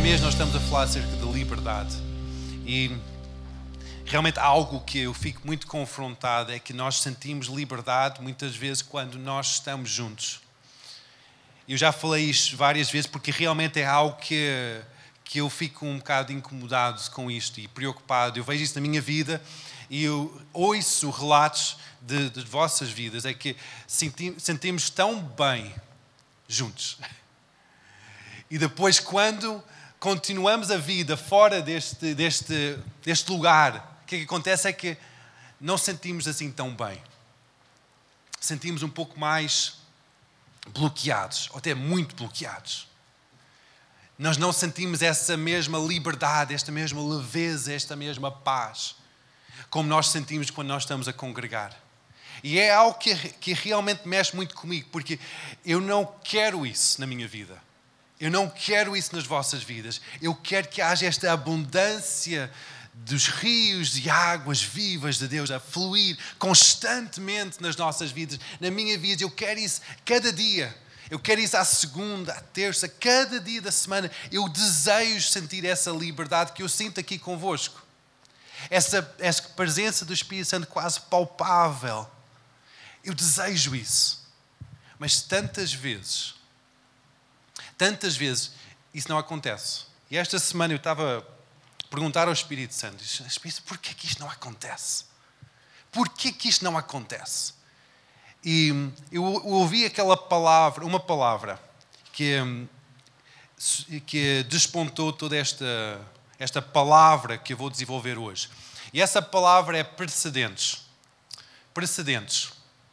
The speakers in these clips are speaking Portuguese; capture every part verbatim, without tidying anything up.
mês nós estamos a falar acerca de liberdade e realmente algo que eu fico muito confrontado é que nós sentimos liberdade muitas vezes quando nós estamos juntos. Eu já falei isto várias vezes porque realmente é algo que, que eu fico um bocado incomodado com isto e preocupado. Eu vejo isso na minha vida e eu ouço relatos de, de vossas vidas, é que sentimos, sentimos tão bem juntos. E depois, quando continuamos a vida fora deste, deste, deste lugar, o que, é que acontece é que não sentimos assim tão bem. Sentimos um pouco mais bloqueados, ou até muito bloqueados. Nós não sentimos essa mesma liberdade, esta mesma leveza, esta mesma paz, como nós sentimos quando nós estamos a congregar. E é algo que, que realmente mexe muito comigo, porque eu não quero isso na minha vida. Eu não quero isso nas vossas vidas. Eu quero que haja esta abundância dos rios de águas vivas de Deus a fluir constantemente nas nossas vidas. Na minha vida, eu quero isso cada dia. Eu quero isso à segunda, à terça, cada dia da semana. Eu desejo sentir essa liberdade que eu sinto aqui convosco. Essa, essa presença do Espírito Santo quase palpável. Eu desejo isso. Mas tantas vezes... Tantas vezes isso não acontece. E esta semana eu estava a perguntar ao Espírito Santo, Espírito, porquê que isto não acontece? Porquê que isto não acontece? E eu ouvi aquela palavra, uma palavra, que, que despontou toda esta, esta palavra que eu vou desenvolver hoje. E essa palavra é precedentes. Precedentes.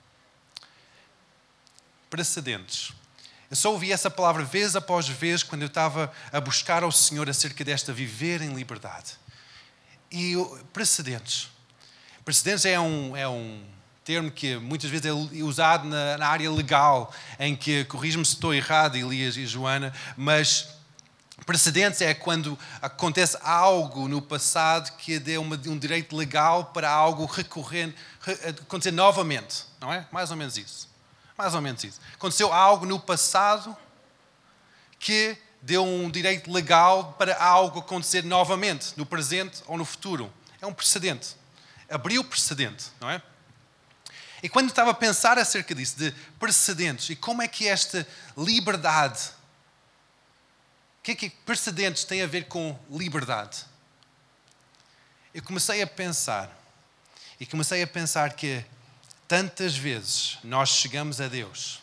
Precedentes. Eu só ouvi essa palavra vez após vez quando eu estava a buscar ao Senhor acerca desta viver em liberdade. E precedentes. Precedentes é um, é um termo que muitas vezes é usado na, na área legal, em que, corrijo-me se estou errado, Elias e Joana, mas precedentes é quando acontece algo no passado que dê uma, um direito legal para algo recorrente, acontecer novamente, não é? Mais ou menos isso. Mais ou menos isso. Aconteceu algo no passado que deu um direito legal para algo acontecer novamente, no presente ou no futuro. É um precedente. Abriu precedente, não é? E quando eu estava a pensar acerca disso, de precedentes, e como é que esta liberdade, o que é que precedentes têm a ver com liberdade? Eu comecei a pensar, e comecei a pensar que tantas vezes nós chegamos a Deus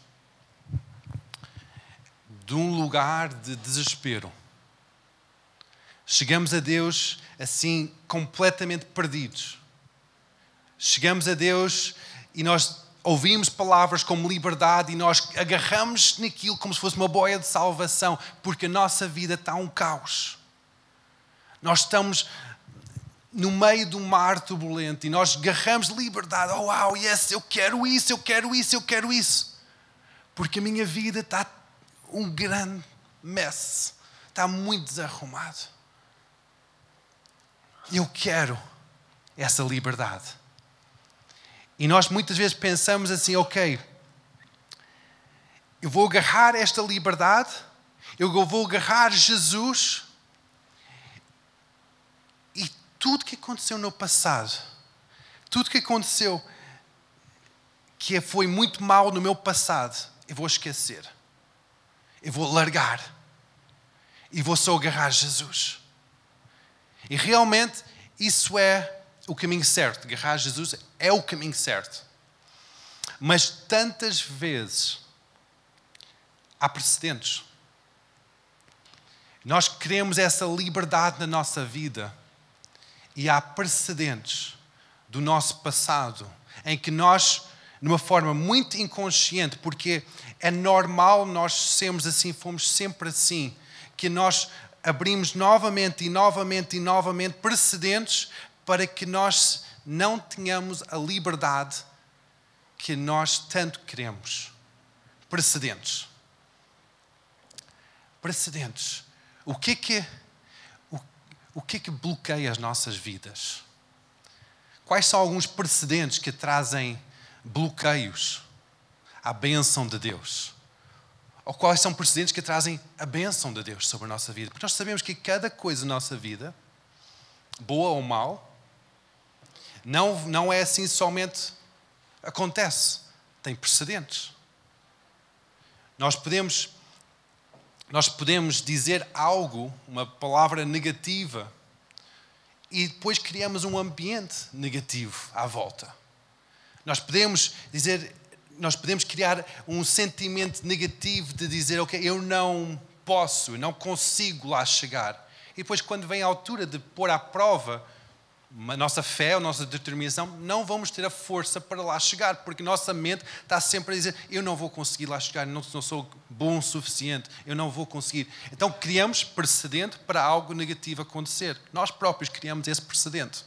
de um lugar de desespero. Chegamos a Deus assim completamente perdidos. Chegamos a Deus e nós ouvimos palavras como liberdade e nós agarramos naquilo como se fosse uma boia de salvação, porque a nossa vida está um caos. Nós estamos no meio de um mar turbulento e nós agarramos liberdade. Oh, uau, yes, eu quero isso, eu quero isso, eu quero isso. Porque a minha vida está um grande mess. Está muito desarrumado. Eu quero essa liberdade. E nós muitas vezes pensamos assim, ok, eu vou agarrar esta liberdade, eu vou agarrar Jesus. Tudo que aconteceu no passado, tudo que aconteceu que foi muito mal no meu passado, eu vou esquecer. Eu vou largar. E vou só agarrar Jesus. E realmente isso é o caminho certo. Agarrar Jesus é o caminho certo. Mas tantas vezes há precedentes. Nós queremos essa liberdade na nossa vida. E há precedentes do nosso passado em que nós, de uma forma muito inconsciente, porque é normal nós sermos assim, fomos sempre assim, que nós abrimos novamente e novamente e novamente precedentes para que nós não tenhamos a liberdade que nós tanto queremos. Precedentes. Precedentes. O que é que... O que é que bloqueia as nossas vidas? Quais são alguns precedentes que trazem bloqueios à bênção de Deus? Ou quais são precedentes que trazem a bênção de Deus sobre a nossa vida? Porque nós sabemos que cada coisa na nossa vida, boa ou mal, não, não é assim somente acontece. Tem precedentes. Nós podemos, nós podemos dizer algo, uma palavra negativa, e depois criamos um ambiente negativo à volta. Nós podemos dizer, nós podemos criar um sentimento negativo de dizer, ok, eu não posso, não consigo lá chegar. E depois, quando vem a altura de pôr à prova a nossa fé, a nossa determinação, não vamos ter a força para lá chegar, porque nossa mente está sempre a dizer, eu não vou conseguir lá chegar, não, não sou bom o suficiente, eu não vou conseguir. Então criamos precedente para algo negativo acontecer. Nós próprios criamos esse precedente.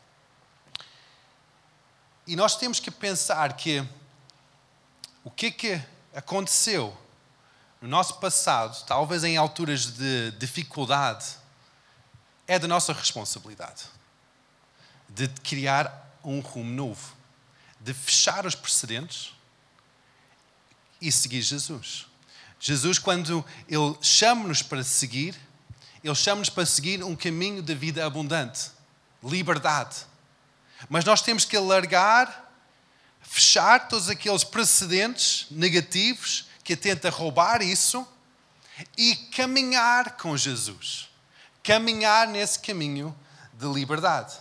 E nós temos que pensar que o que é que aconteceu no nosso passado, talvez em alturas de dificuldade, é da nossa responsabilidade. De criar um rumo novo, de fechar os precedentes e seguir Jesus. Jesus, quando Ele chama-nos para seguir, Ele chama-nos para seguir um caminho de vida abundante, liberdade. Mas nós temos que alargar, fechar todos aqueles precedentes negativos que tentam roubar isso e caminhar com Jesus. Caminhar nesse caminho de liberdade.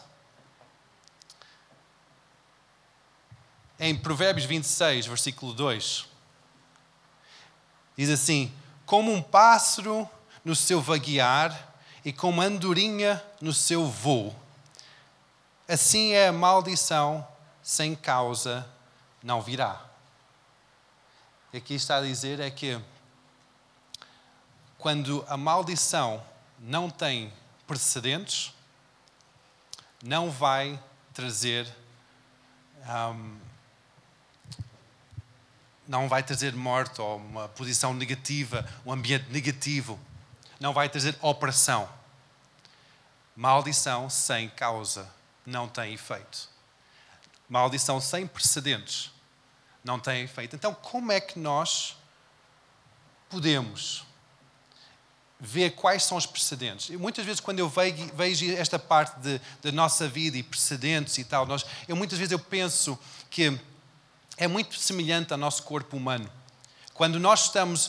Em Provérbios vinte e seis, versículo dois, diz assim, como um pássaro no seu vaguear e como a andorinha no seu voo, assim é a maldição sem causa não virá. E aqui está a dizer é que quando a maldição não tem precedentes, não vai trazer um, não vai trazer morte ou uma posição negativa, um ambiente negativo. Não vai trazer opressão. Maldição sem causa não tem efeito. Maldição sem precedentes não tem efeito. Então, como é que nós podemos ver quais são os precedentes? E muitas vezes, quando eu vejo esta parte de, da nossa vida e precedentes e tal, nós, eu, muitas vezes eu penso que é muito semelhante ao nosso corpo humano. Quando nós estamos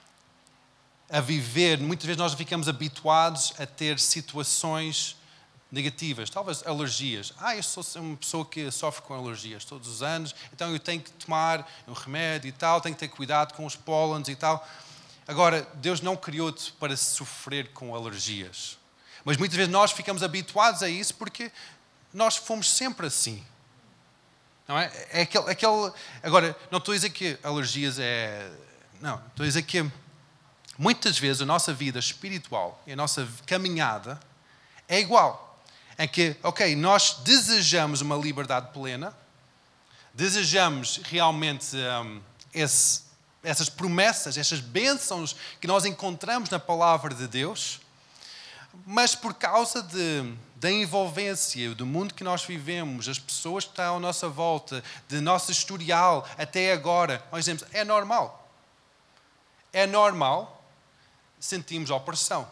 a viver, muitas vezes nós ficamos habituados a ter situações negativas, talvez alergias. Ah, eu sou uma pessoa que sofre com alergias todos os anos, então eu tenho que tomar um remédio e tal, tenho que ter cuidado com os pólenes e tal. Agora, Deus não criou-te para sofrer com alergias. Mas muitas vezes nós ficamos habituados a isso porque nós fomos sempre assim. Não é? É aquele, aquele... Agora, não estou a dizer que alergias é... Não, estou a dizer que muitas vezes a nossa vida espiritual e a nossa caminhada é igual. É que, ok, nós desejamos uma liberdade plena, desejamos realmente um, esse, essas promessas, essas bênçãos que nós encontramos na palavra de Deus, mas por causa de, da envolvência do mundo que nós vivemos, as pessoas que estão à nossa volta, de nosso historial até agora, nós dizemos, é normal. É normal sentimos opressão.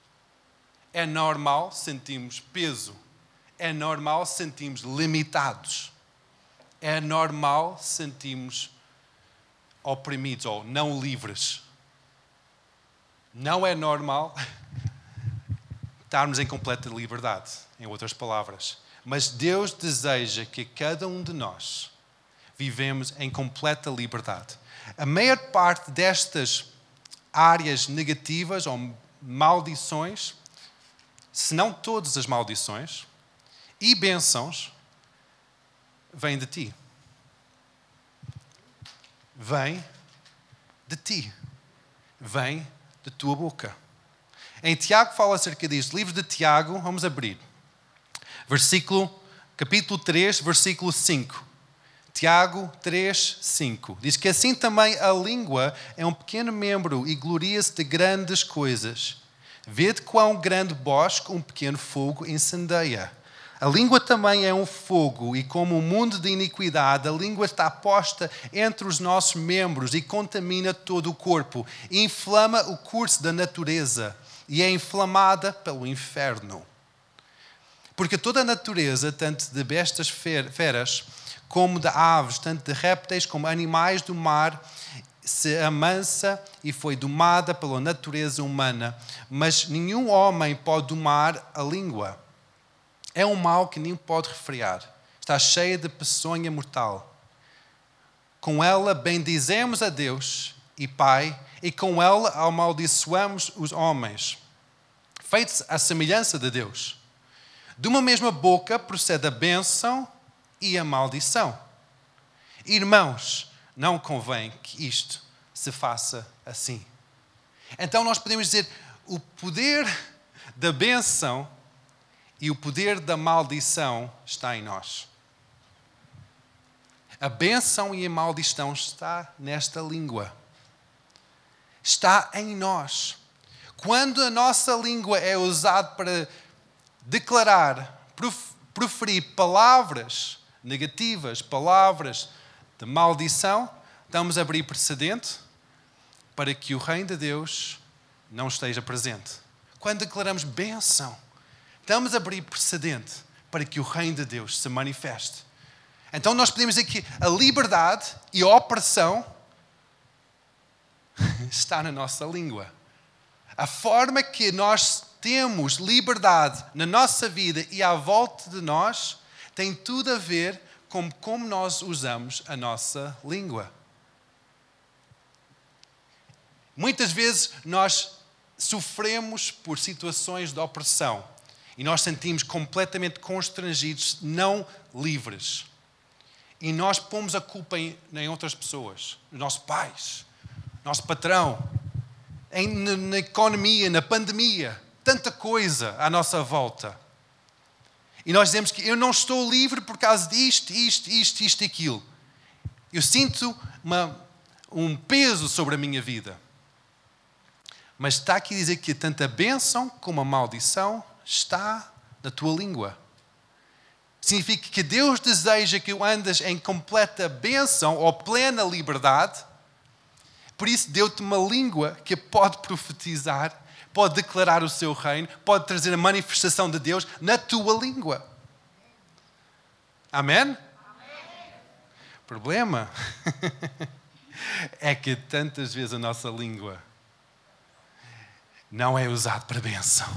É normal sentimos peso. É normal sentimos limitados. É normal sentimos oprimidos ou não livres. Não é normal estarmos em completa liberdade, em outras palavras. Mas Deus deseja que cada um de nós vivemos em completa liberdade. A maior parte destas áreas negativas ou maldições, se não todas as maldições e bênçãos, vêm de ti. Vêm de ti. Vêm da tua boca. Em Tiago fala acerca disso. Livro de Tiago, vamos abrir. Versículo, capítulo três, versículo cinco. Tiago três, cinco. Diz que assim também a língua é um pequeno membro e gloria-se de grandes coisas. Vede quão grande bosque um pequeno fogo incendeia. A língua também é um fogo e como um mundo de iniquidade, a língua está posta entre os nossos membros e contamina todo o corpo, e inflama o curso da natureza e é inflamada pelo inferno. Porque toda a natureza, tanto de bestas feras como de aves, tanto de répteis como animais do mar, se amansa e foi domada pela natureza humana, mas nenhum homem pode domar a língua. É um mal que nem pode refrear. Está cheia de peçonha mortal. Com ela bendizemos a Deus e Pai, e com ela amaldiçoamos os homens, feitos à semelhança de Deus. De uma mesma boca procede a bênção e a maldição. Irmãos, não convém que isto se faça assim. Então nós podemos dizer, o poder da bênção e o poder da maldição está em nós. A bênção e a maldição está nesta língua. Está em nós. Quando a nossa língua é usada para declarar, proferir palavras negativas, palavras de maldição, estamos a abrir precedente para que o reino de Deus não esteja presente. Quando declaramos bênção, estamos a abrir precedente para que o reino de Deus se manifeste. Então nós podemos dizer que a liberdade e a opressão está na nossa língua. A forma que nós temos liberdade na nossa vida e à volta de nós tem tudo a ver com como nós usamos a nossa língua. Muitas vezes nós sofremos por situações de opressão e nós sentimos completamente constrangidos, não livres. E nós pomos a culpa em, em outras pessoas, nos nossos pais, nosso patrão, em, na, na economia, na pandemia, tanta coisa à nossa volta. E nós dizemos que eu não estou livre por causa disto, isto, isto, isto e aquilo. Eu sinto uma, um peso sobre a minha vida. Mas está aqui a dizer que tanto a bênção como a maldição está na tua língua. Significa que Deus deseja que andes em completa bênção ou plena liberdade. Por isso deu-te uma língua que pode profetizar, pode declarar o seu reino, pode trazer a manifestação de Deus na tua língua. Amém? Amém. O problema é que tantas vezes a nossa língua não é usada para bênção.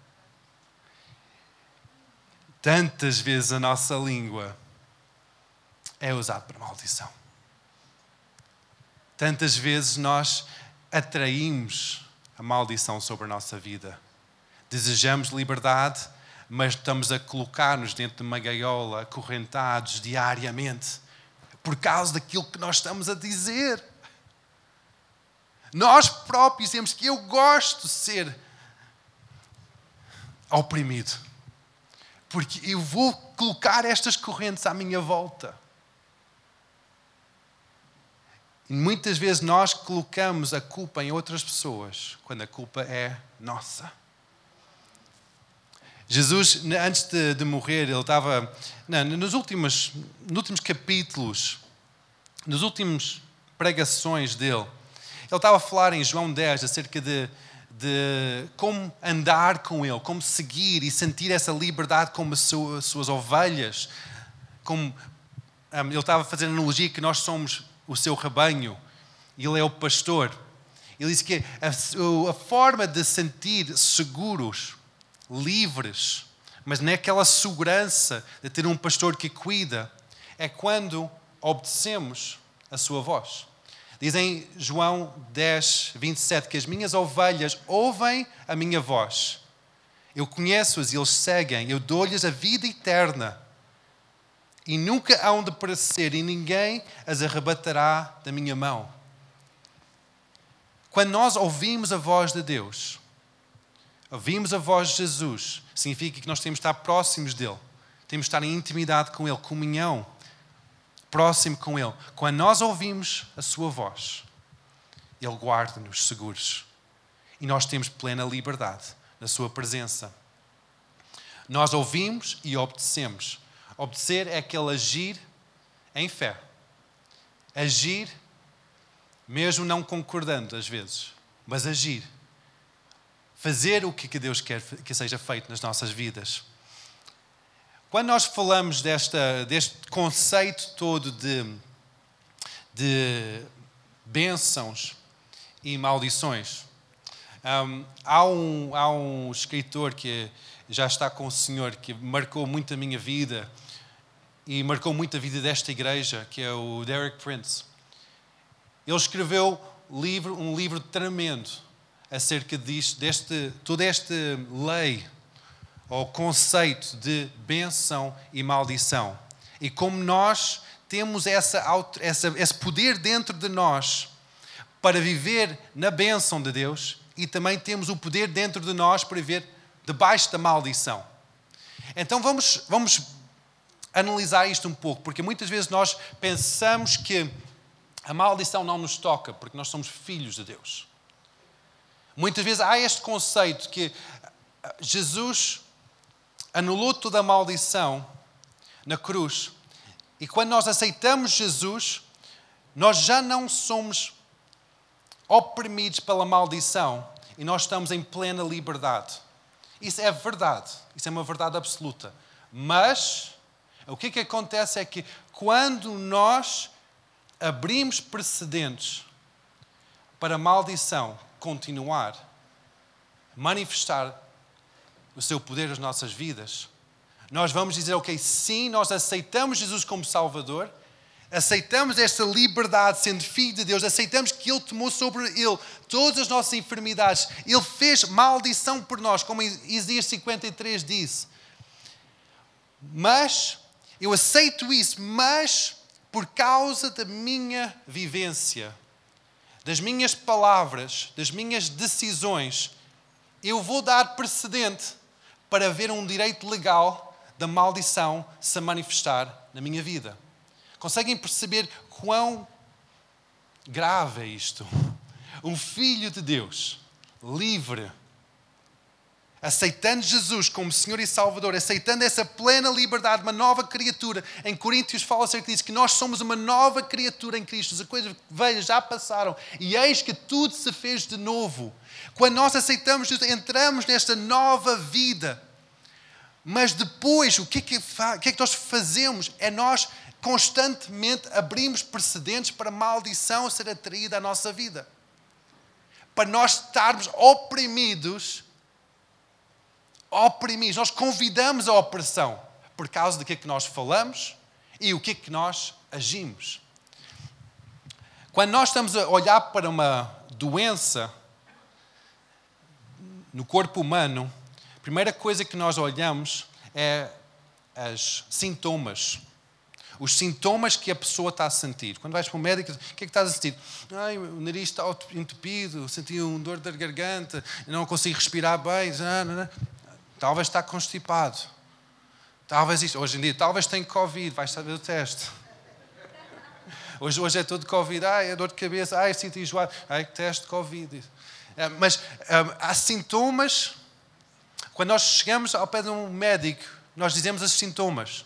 Tantas vezes a nossa língua é usada para maldição. Tantas vezes nós atraímos a maldição sobre a nossa vida. Desejamos liberdade, mas estamos a colocar-nos dentro de uma gaiola, acorrentados diariamente, por causa daquilo que nós estamos a dizer. Nós próprios dizemos que eu gosto de ser oprimido, porque eu vou colocar estas correntes à minha volta. E muitas vezes nós colocamos a culpa em outras pessoas, quando a culpa é nossa. Jesus, antes de, de morrer, ele estava, não, nos, últimos, nos últimos capítulos, nas últimas pregações dele, ele estava a falar em João dez acerca de, de como andar com ele, como seguir e sentir essa liberdade como as suas, suas ovelhas. Como, um, ele estava a fazer a analogia que nós somos o seu rebanho e ele é o pastor. Ele disse que a, a forma de sentir seguros, livres, mas naquela segurança de ter um pastor que cuida, é quando obedecemos a sua voz. Diz em João dez, vinte e sete, que as minhas ovelhas ouvem a minha voz. Eu conheço-as e eles seguem. Eu dou-lhes a vida eterna. E nunca hão de perecer e ninguém as arrebatará da minha mão. Quando nós ouvimos a voz de Deus, ouvimos a voz de Jesus, significa que nós temos de estar próximos dele. Temos de estar em intimidade com ele, comunhão. Próximo com ele. Quando nós ouvimos a sua voz, ele guarda-nos seguros. E nós temos plena liberdade na sua presença. Nós ouvimos e obedecemos. Obedecer é aquele agir em fé. Agir, mesmo não concordando às vezes, mas agir. Fazer o que Deus quer que seja feito nas nossas vidas. Quando nós falamos desta, deste conceito todo de, de bênçãos e maldições, um, há, um, há um escritor que já está com o Senhor, que marcou muito a minha vida e marcou muito a vida desta igreja, que é o Derek Prince. Ele escreveu livro, um livro tremendo acerca disto, deste, toda esta lei ou conceito de bênção e maldição. E como nós temos essa, essa, esse poder dentro de nós para viver na bênção de Deus e também temos o poder dentro de nós para viver debaixo da maldição. Então vamos, vamos analisar isto um pouco, porque muitas vezes nós pensamos que a maldição não nos toca, porque nós somos filhos de Deus. Muitas vezes há este conceito que Jesus anulou toda a maldição na cruz. E quando nós aceitamos Jesus, nós já não somos oprimidos pela maldição e nós estamos em plena liberdade. Isso é verdade. Isso é uma verdade absoluta. Mas o que, que acontece é que quando nós abrimos precedentes para a maldição continuar, manifestar o seu poder nas nossas vidas, nós vamos dizer, ok, sim, nós aceitamos Jesus como Salvador, aceitamos esta liberdade sendo filho de Deus, aceitamos que Ele tomou sobre Ele todas as nossas enfermidades, Ele fez maldição por nós, como Isaías cinquenta e três diz. Mas, eu aceito isso, mas por causa da minha vivência, das minhas palavras, das minhas decisões, eu vou dar precedente para haver um direito legal da maldição se manifestar na minha vida. Conseguem perceber quão grave é isto? Um filho de Deus, livre, aceitando Jesus como Senhor e Salvador, aceitando essa plena liberdade, uma nova criatura. Em Coríntios fala acerca disso, que nós somos uma nova criatura em Cristo. As coisas velhas já passaram e eis que tudo se fez de novo. Quando nós aceitamos Jesus, entramos nesta nova vida. Mas depois, o que é que, fa- o que é que nós fazemos? É nós constantemente abrimos precedentes para a maldição ser atraída à nossa vida. Para nós estarmos oprimidos, oprimidos. Nós convidamos a opressão por causa do que é que nós falamos e o que é que nós agimos. Quando nós estamos a olhar para uma doença no corpo humano, a primeira coisa que nós olhamos é os sintomas. Os sintomas que a pessoa está a sentir. Quando vais para o médico, o que é que estás a sentir? Ai, o nariz está entupido, senti um dor da garganta, não consigo respirar bem. Não, não, não. Talvez está constipado. Talvez isto. Hoje em dia, talvez tenha Covid, vais saber o teste. Hoje, hoje é tudo Covid. Ai, é dor de cabeça. Ai, sinto enjoado. Ai, teste de Covid. Mas um, há sintomas. Quando nós chegamos ao pé de um médico, nós dizemos os sintomas.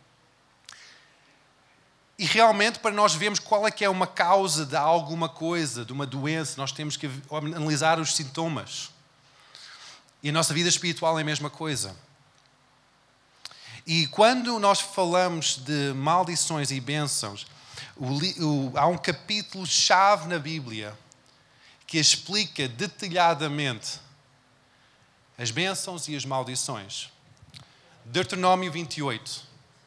E realmente, para nós vermos qual é que é uma causa de alguma coisa, de uma doença, nós temos que analisar os sintomas. E a nossa vida espiritual é a mesma coisa. E quando nós falamos de maldições e bênçãos, o, o, há um capítulo-chave na Bíblia que explica detalhadamente as bênçãos e as maldições. Deuteronômio vinte e oito.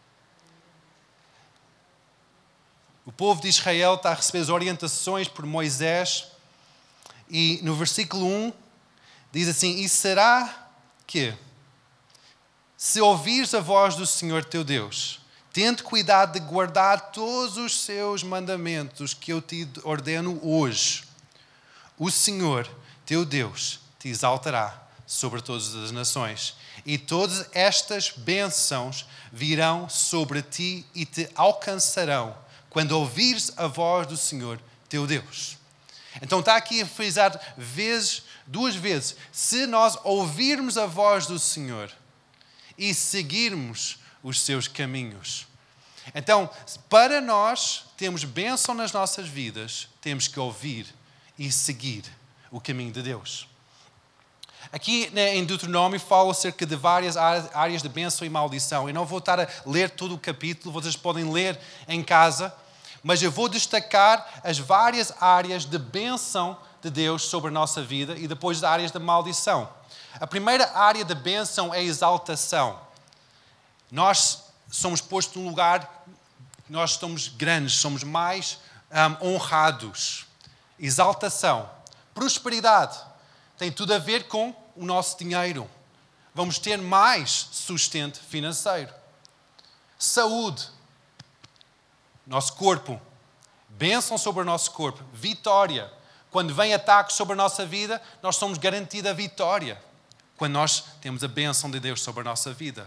O povo de Israel está a receber as orientações por Moisés e no versículo um diz assim: e será que, se ouvires a voz do Senhor teu Deus, tende cuidado de guardar todos os seus mandamentos que eu te ordeno hoje, o Senhor teu Deus te exaltará sobre todas as nações, e todas estas bênçãos virão sobre ti e te alcançarão quando ouvires a voz do Senhor teu Deus. Então está aqui a frisar vezes, duas vezes, se nós ouvirmos a voz do Senhor e seguirmos os seus caminhos. Então, para nós termos bênção nas nossas vidas, temos que ouvir e seguir o caminho de Deus. Aqui em Deuteronômio fala acerca de várias áreas de bênção e maldição. Eu não vou estar a ler todo o capítulo, vocês podem ler em casa, mas eu vou destacar as várias áreas de bênção de Deus sobre a nossa vida e depois as áreas de maldição. A primeira área de bênção é a exaltação. Nós somos postos num lugar, nós somos grandes, somos mais um, honrados. Exaltação. Prosperidade. Tem tudo a ver com o nosso dinheiro. Vamos ter mais sustento financeiro. Saúde. Nosso corpo. Bênção sobre o nosso corpo. Vitória. Quando vem ataques sobre a nossa vida, nós somos garantidos a vitória. Quando nós temos a bênção de Deus sobre a nossa vida.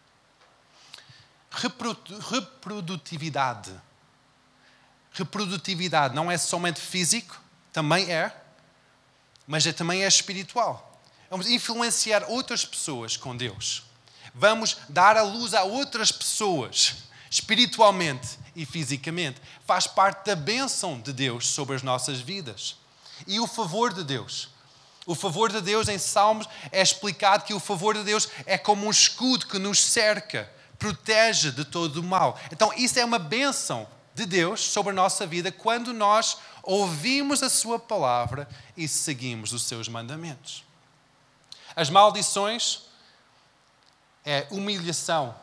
Reprodutividade. Reprodutividade não é somente físico, também é, mas é, também é espiritual. Vamos influenciar outras pessoas com Deus. Vamos dar a luz a outras pessoas, espiritualmente e fisicamente. Faz parte da bênção de Deus sobre as nossas vidas. E o favor de Deus. O favor de Deus em Salmos é explicado que o favor de Deus é como um escudo que nos cerca, protege de todo o mal. Então isso é uma bênção de Deus sobre a nossa vida quando nós ouvimos a sua palavra e seguimos os seus mandamentos. As maldições é humilhação,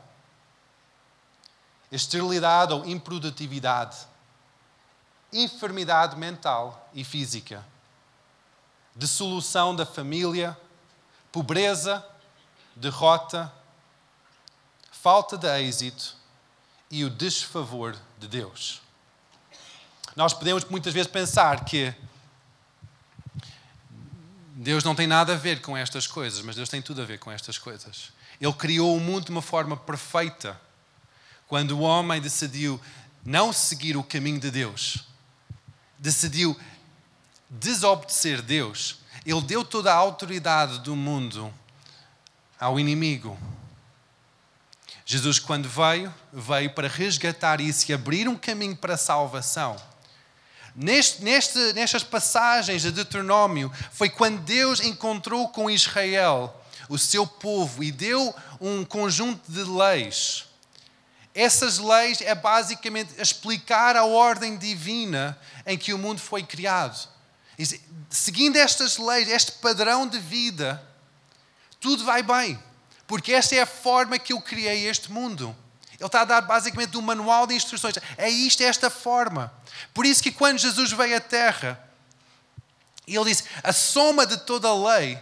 esterilidade ou improdutividade, enfermidade mental e física, dissolução da família, pobreza, derrota, falta de êxito e o desfavor de Deus. Nós podemos muitas vezes pensar que Deus não tem nada a ver com estas coisas, mas Deus tem tudo a ver com estas coisas. Ele criou o mundo de uma forma perfeita. Quando o homem decidiu não seguir o caminho de Deus, decidiu desobedecer Deus, ele deu toda a autoridade do mundo ao inimigo. Jesus, quando veio, veio para resgatar isso e abrir um caminho para a salvação. Neste, neste, nestas passagens de Deuteronômio, foi quando Deus encontrou com Israel, o seu povo, e deu um conjunto de leis. Essas leis é basicamente explicar a ordem divina em que o mundo foi criado. E, seguindo estas leis, este padrão de vida, tudo vai bem. Porque esta é a forma que eu criei este mundo. Ele está a dar basicamente um manual de instruções. É isto, é esta forma. Por isso que quando Jesus veio à Terra, ele disse, a soma de toda a lei,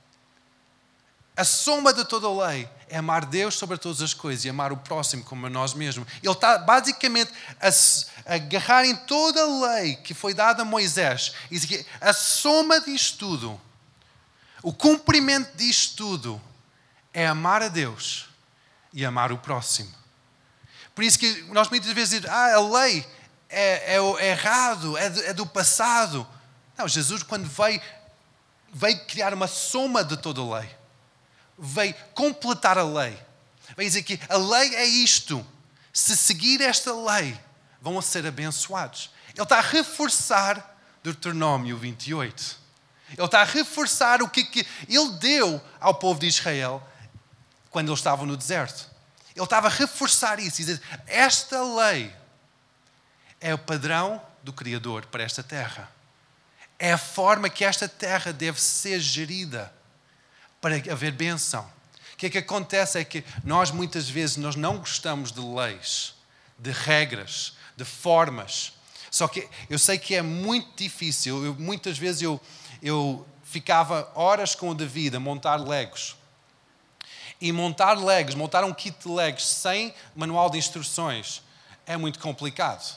a soma de toda a lei é amar Deus sobre todas as coisas e amar o próximo como a nós mesmos. Ele está basicamente a, a agarrar em toda a lei que foi dada a Moisés e dizer que a soma disto tudo, o cumprimento disto tudo, é amar a Deus e amar o próximo. Por isso que nós muitas vezes dizemos, ah, a lei é, é, é errado, é do, é do passado. Não, Jesus quando veio, veio criar uma soma de toda a lei. Veio completar a lei. Veio dizer que a lei é isto. Se seguir esta lei, vão ser abençoados. Ele está a reforçar Deuteronômio vinte e oito. Ele está a reforçar o que, que ele deu ao povo de Israel quando eles estavam no deserto. Ele estava a reforçar isso e dizer, esta lei é o padrão do Criador para esta terra. É a forma que esta terra deve ser gerida para haver bênção. O que é que acontece é que nós muitas vezes nós não gostamos de leis, de regras, de formas. Só que eu sei que é muito difícil. Eu, muitas vezes eu, eu ficava horas com o David a montar legos. E montar legos, montar um kit de legos sem manual de instruções é muito complicado.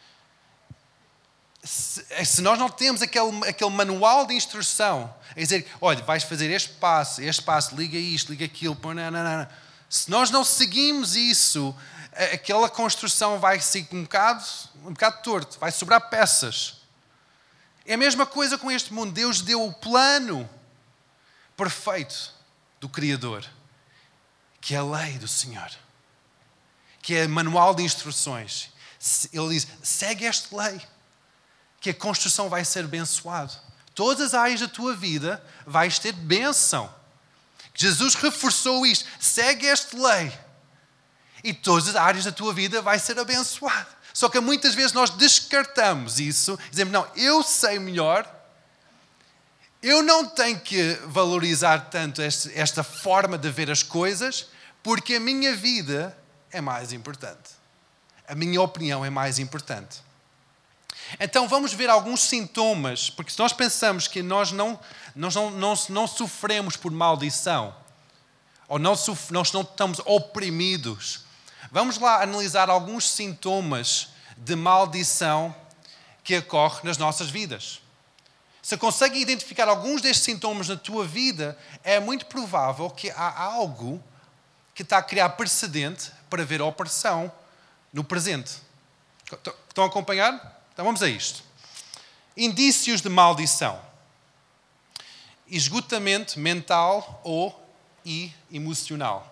Se, se nós não temos aquele, aquele manual de instrução, é dizer, olha, vais fazer este passo, este passo, liga isto, liga aquilo, não, não, não. Se nós não seguimos isso, aquela construção vai ser um bocado, um bocado torto, vai sobrar peças. É a mesma coisa com este mundo. Deus deu o plano perfeito do Criador. que é a lei do Senhor, que é manual de instruções. Ele diz, segue esta lei, que a construção vai ser abençoada. Todas as áreas da tua vida vais ter bênção. Jesus reforçou isto, segue esta lei. E todas as áreas da tua vida vai ser abençoada. Só que muitas vezes nós descartamos isso, dizemos, não, eu sei melhor, eu não tenho que valorizar tanto este, esta forma de ver as coisas, porque a minha vida é mais importante. A minha opinião é mais importante. Então vamos ver alguns sintomas, porque se nós pensamos que nós não, nós não, não, não sofremos por maldição, ou não, sofre, nós não estamos oprimidos, vamos lá analisar alguns sintomas de maldição que ocorrem nas nossas vidas. Se consegue identificar alguns destes sintomas na tua vida, é muito provável que há algo que está a criar precedente para haver opressão no presente. Estão a acompanhar? Então vamos a isto. Indícios de maldição. Esgotamento mental ou e emocional.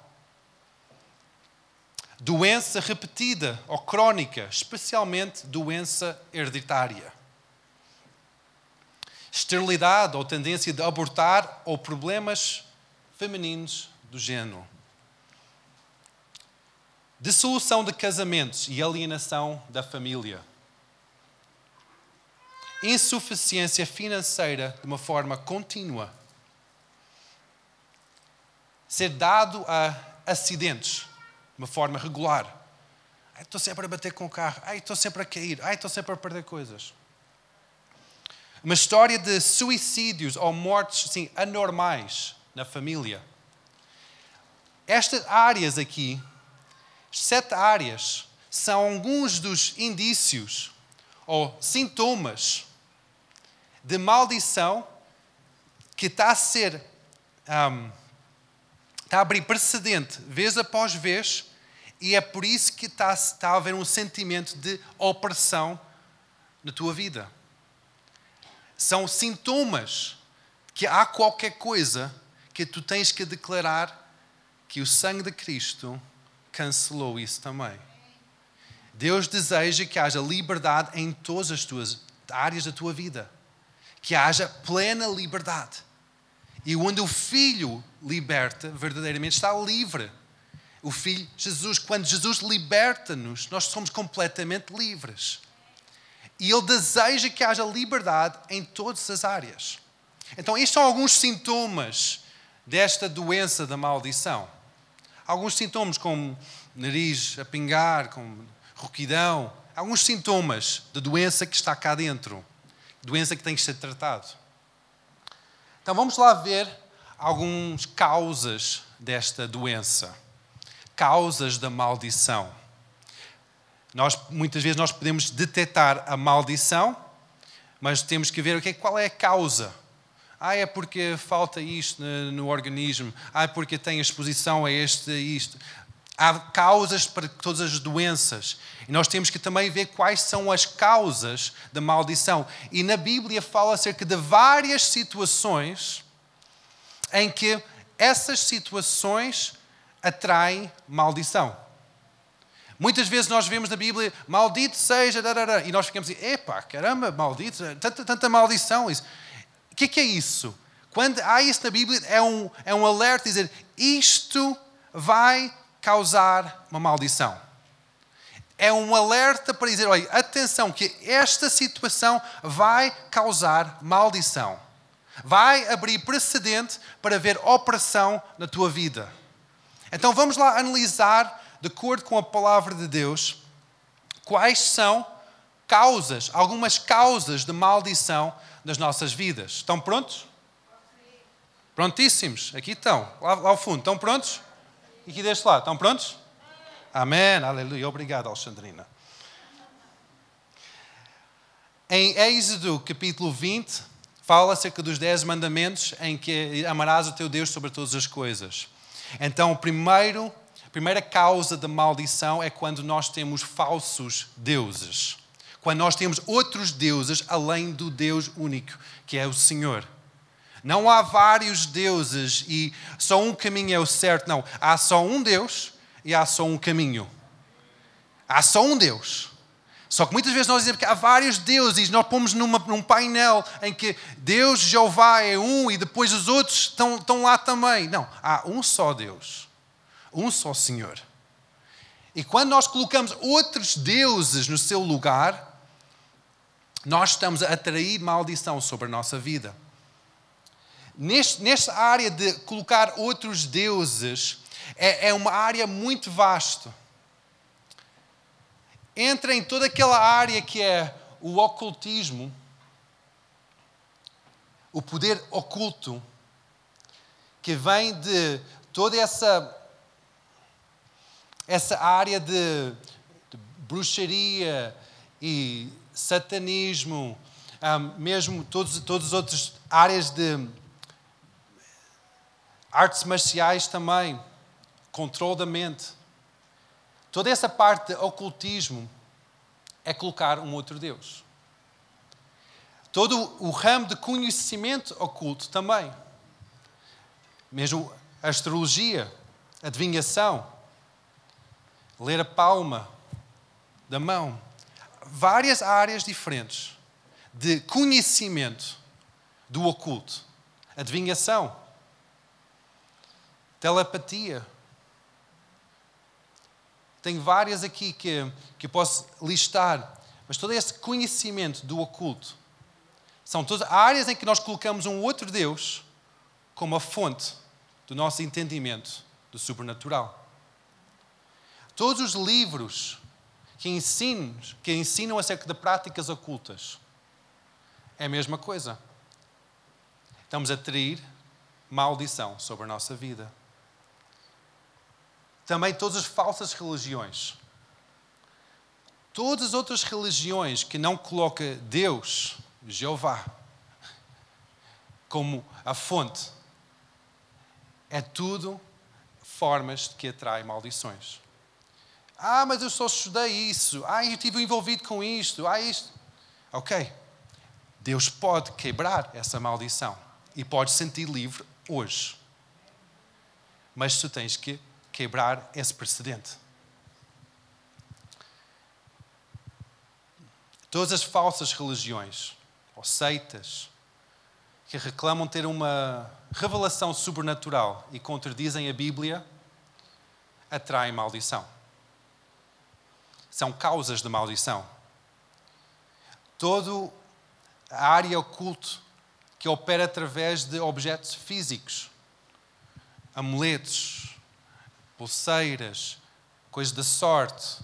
Doença repetida ou crónica, especialmente doença hereditária. Esterilidade ou tendência de abortar ou problemas femininos do género. Dissolução de casamentos e alienação da família. Insuficiência financeira de uma forma contínua. Ser dado a acidentes de uma forma regular. Ai, estou sempre a bater com o carro. Ai, estou sempre a cair. Ai, estou sempre a perder coisas. Uma história de suicídios ou mortes assim, anormais na família. Estas áreas aqui, sete áreas, são alguns dos indícios ou sintomas de maldição que está a ser, um, está a abrir precedente vez após vez, e é por isso que está, está a haver um sentimento de opressão na tua vida. São sintomas que há qualquer coisa que tu tens que declarar que o sangue de Cristo cancelou isso também. Deus deseja que haja liberdade em todas as tuas áreas da tua vida. Que haja plena liberdade. E onde o Filho liberta, verdadeiramente está livre. O Filho, Jesus, quando Jesus liberta-nos, nós somos completamente livres. E Ele deseja que haja liberdade em todas as áreas. Então, estes são alguns sintomas desta doença da maldição. Alguns sintomas como nariz a pingar, como rouquidão. Alguns sintomas da doença que está cá dentro. Doença que tem que ser tratado. Então, vamos lá ver algumas causas desta doença. Causas da maldição. Nós, muitas vezes nós podemos detectar a maldição, mas temos que ver okay, qual é a causa. Ah, é porque falta isto no, no organismo. Ah, é porque tem exposição a este e isto. Há causas para todas as doenças. E nós temos que também ver quais são as causas da maldição. E na Bíblia fala acerca de várias situações em que essas situações atraem maldição. Muitas vezes nós vemos na Bíblia, maldito seja, darará, e nós ficamos assim, epá, caramba, maldito, tanta, tanta maldição. Isso. O que é, que é isso? Quando há isso na Bíblia, é um, é um alerta dizer, isto vai causar uma maldição. É um alerta para dizer, olha, atenção, que esta situação vai causar maldição. Vai abrir precedente para haver opressão na tua vida. Então vamos lá analisar, de acordo com a palavra de Deus, quais são causas, algumas causas de maldição das nossas vidas. Estão prontos? Prontíssimos. Aqui estão, lá, lá ao fundo. Estão prontos? E aqui deste lado. Estão prontos? Amém. Aleluia. Obrigado, Alexandrina. Em Êxodo, capítulo vinte, fala acerca dos dez mandamentos em que amarás o teu Deus sobre todas as coisas. Então, o primeiro... A primeira causa da maldição é quando nós temos falsos deuses. Quando nós temos outros deuses além do Deus único, que é o Senhor. Não há vários deuses e só um caminho é o certo. Não, há só um Deus e há só um caminho. Há só um Deus. Só que muitas vezes nós dizemos que há vários deuses, nós pomos numa, num painel em que Deus, Jeová é um e depois os outros estão, estão lá também. Não, há um só Deus, um só Senhor. E quando nós colocamos outros deuses no seu lugar, nós estamos a atrair maldição sobre a nossa vida. Neste, nesta área de colocar outros deuses, é, é uma área muito vasta. Entra em toda aquela área que é o ocultismo, o poder oculto, que vem de toda essa, essa área de, de bruxaria e satanismo, um, mesmo todos, todas as outras áreas de artes marciais também, controle da mente. Toda essa parte de ocultismo é colocar um outro Deus. Todo o ramo de conhecimento oculto também. Mesmo a astrologia, a adivinhação, ler a palma da mão. Várias áreas diferentes de conhecimento do oculto. Adivinhação, telepatia. Tenho várias aqui que, que eu posso listar, mas todo esse conhecimento do oculto são todas áreas em que nós colocamos um outro Deus como a fonte do nosso entendimento do sobrenatural. Todos os livros que ensinam, que ensinam acerca de práticas ocultas é a mesma coisa. Estamos a atrair maldição sobre a nossa vida. Também todas as falsas religiões. Todas as outras religiões que não colocam Deus, Jeová, como a fonte, é tudo formas que atraem maldições. Ah, mas eu só estudei isso. Ah, eu estive envolvido com isto. Ah, isto. Ok. Deus pode quebrar essa maldição e pode sentir livre hoje. Mas tu tens que quebrar esse precedente. Todas as falsas religiões ou seitas que reclamam ter uma revelação sobrenatural e contradizem a Bíblia atraem maldição. São causas de maldição. Toda a área oculta que opera através de objetos físicos, amuletos, pulseiras, coisas da sorte,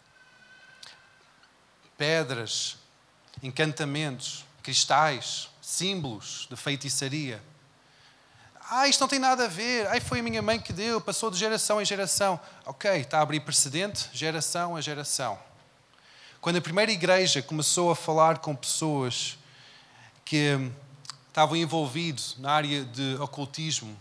pedras, encantamentos, cristais, símbolos de feitiçaria. Ah, isto não tem nada a ver. Ai, foi a minha mãe que deu, passou de geração em geração. Ok, está a abrir precedente, geração a geração. Quando a primeira igreja começou a falar com pessoas que estavam envolvidos na área de ocultismo,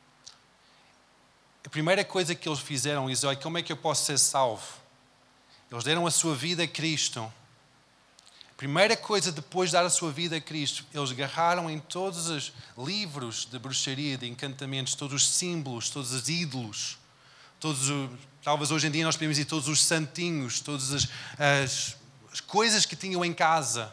a primeira coisa que eles fizeram, eles disseram, como é que eu posso ser salvo? Eles deram a sua vida a Cristo. A primeira coisa depois de dar a sua vida a Cristo, eles agarraram em todos os livros de bruxaria, de encantamentos, todos os símbolos, todos os ídolos, todos os, talvez hoje em dia nós podemos dizer todos os santinhos, todas as, as, as coisas que tinham em casa.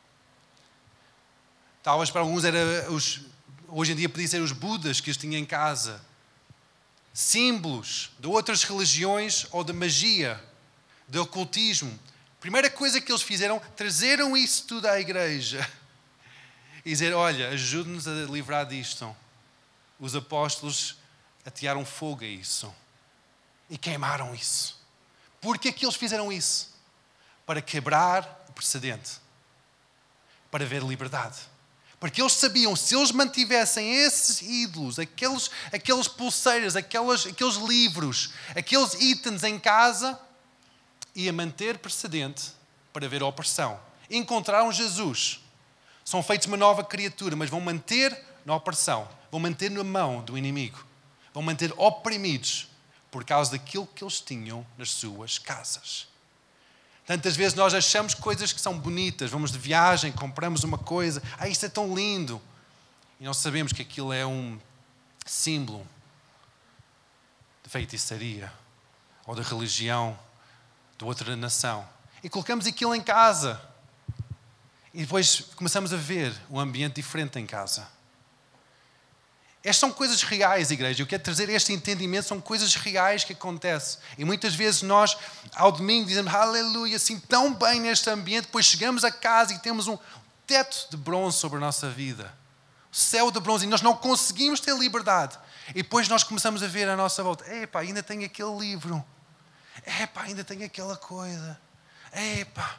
Talvez para alguns era os, hoje em dia podia ser os budas que eles tinham em casa. Símbolos de outras religiões ou de magia, de ocultismo. A primeira coisa que eles fizeram, trazeram isso tudo à igreja e dizer, olha, ajude-nos a livrar disto. Os apóstolos atearam fogo a isso e queimaram isso. Por que é que eles fizeram isso? Para quebrar o precedente, para ver liberdade. Porque eles sabiam, se eles mantivessem esses ídolos, aqueles, aqueles pulseiras, aqueles, aqueles livros, aqueles itens em casa, ia manter precedente para ver a opressão. Encontraram Jesus. São feitos uma nova criatura, mas vão manter na opressão. Vão manter na mão do inimigo. Vão manter oprimidos por causa daquilo que eles tinham nas suas casas. Tantas vezes nós achamos coisas que são bonitas. Vamos de viagem, compramos uma coisa. Ah, isto é tão lindo. E nós sabemos que aquilo é um símbolo de feitiçaria ou de religião de outra nação. E colocamos aquilo em casa. E depois começamos a ver um ambiente diferente em casa. Estas são coisas reais, igreja. Eu quero trazer este entendimento, são coisas reais que acontecem. E muitas vezes nós, ao domingo, dizemos aleluia, assim tão bem neste ambiente, depois chegamos a casa e temos um teto de bronze sobre a nossa vida. O céu de bronze, e nós não conseguimos ter liberdade. E depois nós começamos a ver à nossa volta, epá, ainda tenho aquele livro. Epá, ainda tenho aquela coisa. Epá.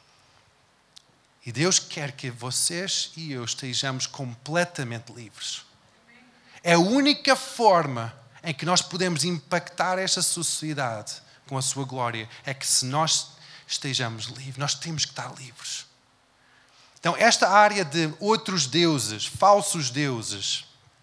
E Deus quer que vocês e eu estejamos completamente livres. É a única forma em que nós podemos impactar esta sociedade com a sua glória. É que se nós estejamos livres, nós temos que estar livres. Então, esta área de outros deuses, falsos deuses,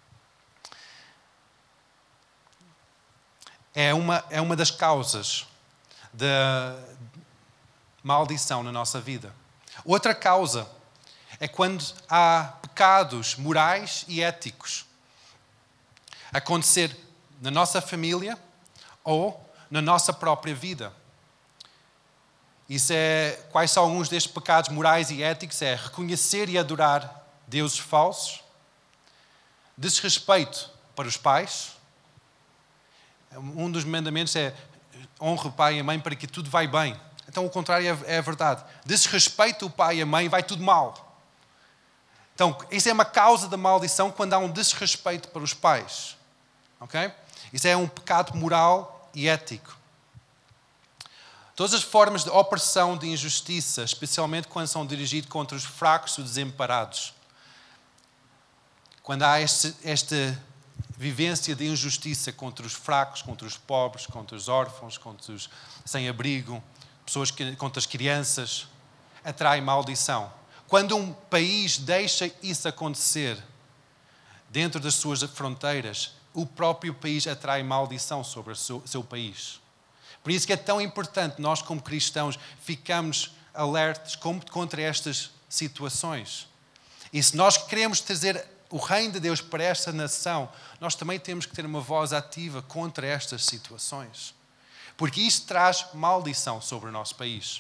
é uma, é uma das causas da maldição na nossa vida. Outra causa é quando há pecados morais e éticos acontecer na nossa família ou na nossa própria vida. Isso é, quais são alguns destes pecados morais e éticos? É reconhecer e adorar deuses falsos, desrespeito para os pais. Um dos mandamentos é honre o pai e a mãe para que tudo vai bem. Então o contrário é, é verdade. Desrespeito o pai e a mãe, vai tudo mal. Então isso é uma causa da maldição quando há um desrespeito para os pais. Okay? Isso é um pecado moral e ético. Todas as formas de opressão, de injustiça, especialmente quando são dirigidas contra os fracos e os desamparados. Quando há este, esta vivência de injustiça contra os fracos, contra os pobres, contra os órfãos, contra os sem-abrigo, pessoas que, contra as crianças, atrai maldição. Quando um país deixa isso acontecer dentro das suas fronteiras, o próprio país atrai maldição sobre o seu, seu país. Por isso que é tão importante nós, como cristãos, ficamos alertas contra estas situações. E se nós queremos trazer o reino de Deus para esta nação, nós também temos que ter uma voz ativa contra estas situações. Porque isto traz maldição sobre o nosso país.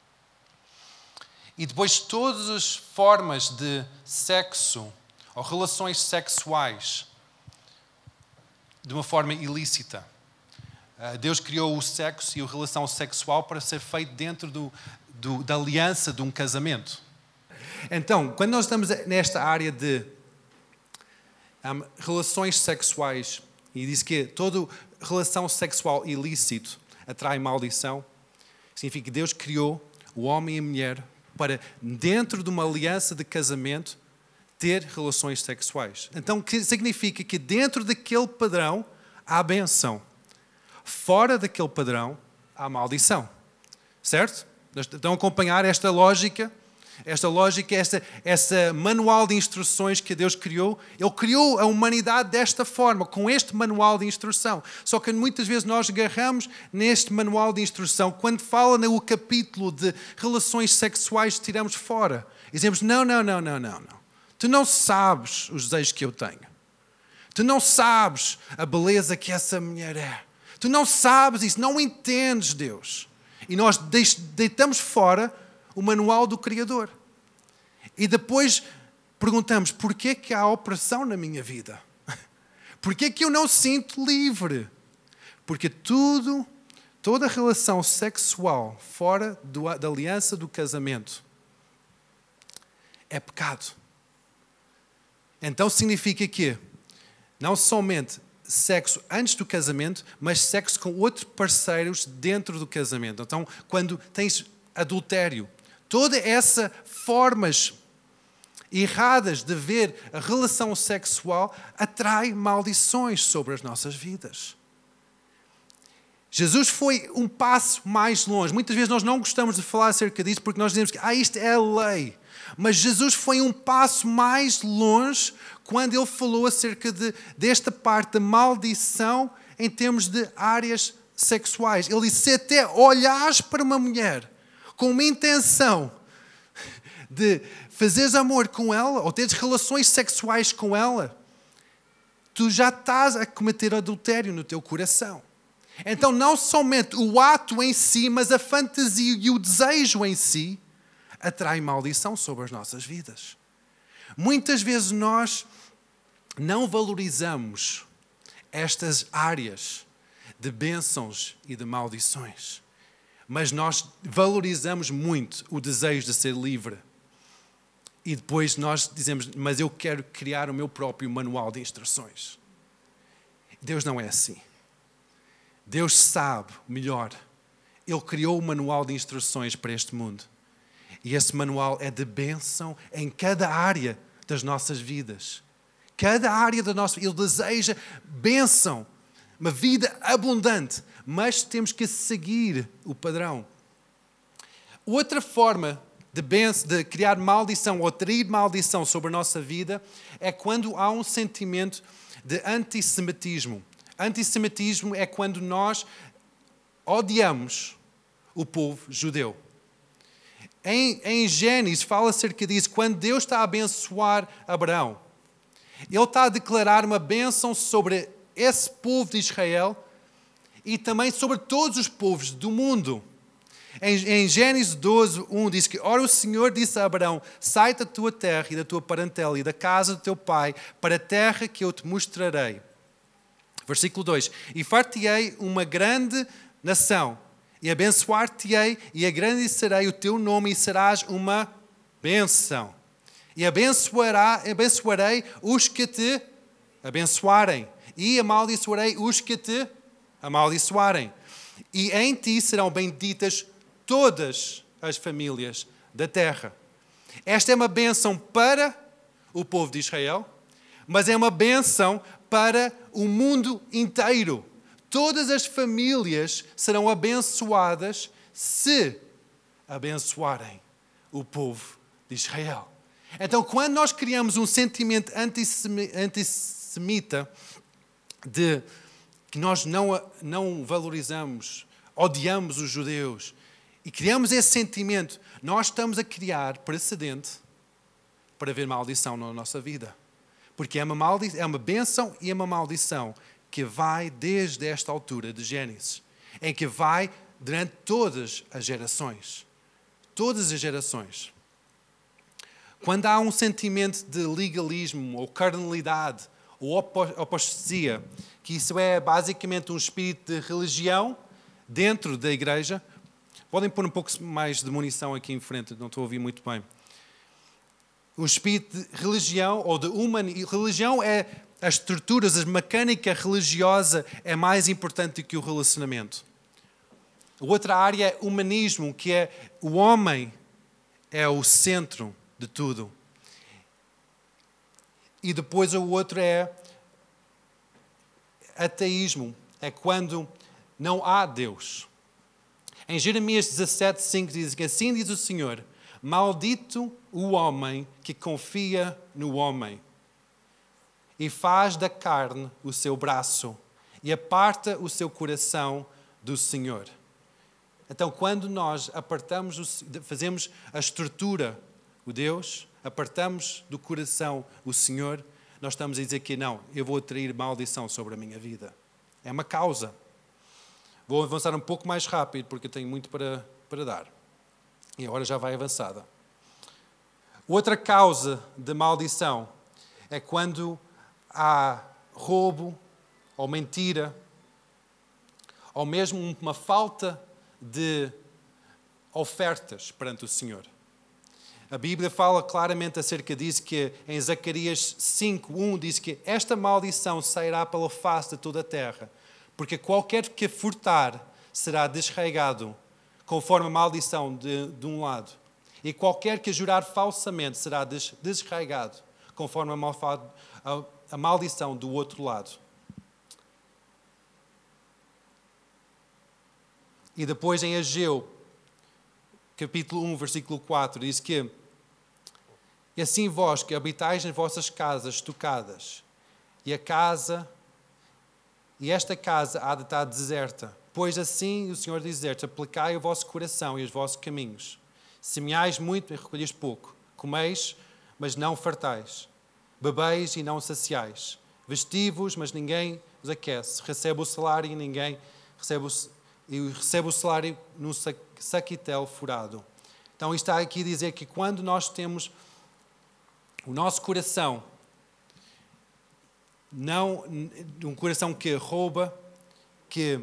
E depois todas as formas de sexo ou relações sexuais de uma forma ilícita. Deus criou o sexo e a relação sexual para ser feito dentro do, do, da aliança de um casamento. Então, quando nós estamos nesta área de um, relações sexuais, e diz que toda relação sexual ilícita atrai maldição, significa que Deus criou o homem e a mulher para, dentro de uma aliança de casamento, ter relações sexuais. Então, que significa que dentro daquele padrão há benção. Fora daquele padrão há maldição. Certo? Estão a acompanhar esta lógica? Esta lógica, esta, essa manual de instruções que Deus criou. Ele criou a humanidade desta forma, com este manual de instrução. Só que muitas vezes nós agarramos neste manual de instrução. Quando fala no capítulo de relações sexuais, tiramos fora. E dizemos, não, não, não, não, não, não. Tu não sabes os desejos que eu tenho. Tu não sabes a beleza que essa mulher é. Tu não sabes isso, não entendes Deus. E nós deitamos fora o manual do Criador. E depois perguntamos, porquê que há opressão na minha vida? Porquê que eu não sinto livre? Porque tudo, toda relação sexual fora do, da aliança do casamento é pecado. Então significa que não somente sexo antes do casamento, mas sexo com outros parceiros dentro do casamento. Então, quando tens adultério, todas essas formas erradas de ver a relação sexual atrai maldições sobre as nossas vidas. Jesus foi um passo mais longe. Muitas vezes nós não gostamos de falar acerca disso porque nós dizemos que ah, isto é a lei. Mas Jesus foi um passo mais longe quando ele falou acerca de, desta parte da maldição em termos de áreas sexuais. Ele disse, se até olhares para uma mulher com uma intenção de fazeres amor com ela ou teres relações sexuais com ela, tu já estás a cometer adultério no teu coração. Então, não somente o ato em si, mas a fantasia e o desejo em si atrai maldição sobre as nossas vidas. Muitas vezes nós não valorizamos estas áreas de bênçãos e de maldições, mas nós valorizamos muito o desejo de ser livre. E depois nós dizemos, mas eu quero criar o meu próprio manual de instruções. Deus não é assim. Deus sabe melhor. Ele criou o manual de instruções para este mundo. E esse manual é de bênção em cada área das nossas vidas. Cada área da nossa vida. Ele deseja bênção, uma vida abundante. Mas temos que seguir o padrão. Outra forma de, benção, de criar maldição ou atrair maldição sobre a nossa vida é quando há um sentimento de antissemitismo. Antissemitismo é quando nós odiamos o povo judeu. Em, em Gênesis fala acerca disso, quando Deus está a abençoar Abraão. Ele está a declarar uma bênção sobre esse povo de Israel e também sobre todos os povos do mundo. Em, em Gênesis doze, um diz que, ora o Senhor disse a Abraão, sai da tua terra e da tua parentela e da casa do teu pai para a terra que eu te mostrarei. Versículo dois, e far-te-ei uma grande nação, e abençoar-te-ei, e agrandecerei o teu nome, e serás uma bênção. E abençoará, abençoarei os que te abençoarem, e amaldiçoarei os que te amaldiçoarem. E em ti serão benditas todas as famílias da terra. Esta é uma bênção para o povo de Israel, mas é uma bênção para o mundo inteiro. Todas as famílias serão abençoadas se abençoarem o povo de Israel. Então, quando nós criamos um sentimento antissemita de que nós não, não valorizamos, odiamos os judeus e criamos esse sentimento, nós estamos a criar precedente para haver maldição na nossa vida. Porque é uma, maldi- é uma bênção e é uma maldição que vai desde esta altura de Gênesis, em que vai durante todas as gerações. Todas as gerações. Quando há um sentimento de legalismo ou carnalidade ou apostasia, que isso é basicamente um espírito de religião dentro da igreja. Podem pôr um pouco mais de munição aqui em frente, não estou a ouvir muito bem. O espírito de religião ou de humanismo. Religião é as estruturas, a mecânica religiosa é mais importante do que o relacionamento. A outra área é humanismo, que é o homem é o centro de tudo. E depois o outro é ateísmo, é quando não há Deus. Em Jeremias dezassete, cinco diz que assim diz o Senhor, maldito o homem que confia no homem e faz da carne o seu braço e aparta o seu coração do Senhor. Então, quando nós apartamos, fazemos a estrutura, o Deus, apartamos do coração o Senhor, nós estamos a dizer que não, eu vou atrair maldição sobre a minha vida. É uma causa. Vou avançar um pouco mais rápido, porque eu tenho muito para, para dar. E a hora já vai avançada. Outra causa de maldição é quando há roubo, ou mentira, ou mesmo uma falta de ofertas perante o Senhor. A Bíblia fala claramente acerca disso, que em Zacarias cinco, um diz que esta maldição sairá pela face de toda a terra, porque qualquer que furtar será desregado, conforme a maldição de, de um lado. E qualquer que jurar falsamente será des, desregado, conforme a, malfa, a, a maldição do outro lado. E depois em Ageu, capítulo um, versículo quatro, diz que e assim vós que habitais nas vossas casas tocadas, e a casa, e esta casa há de estar deserta, pois assim o Senhor diz, aplicai o vosso coração e os vossos caminhos. Semeais muito e recolheis pouco, Comeis, mas não fartais. Bebeis e não saciais. Vestivos, mas ninguém os aquece. Recebe o salário e ninguém recebe o, e recebe o salário no saquitel furado. Então, isto está aqui a dizer que quando nós temos o nosso coração, não, um coração que rouba, que,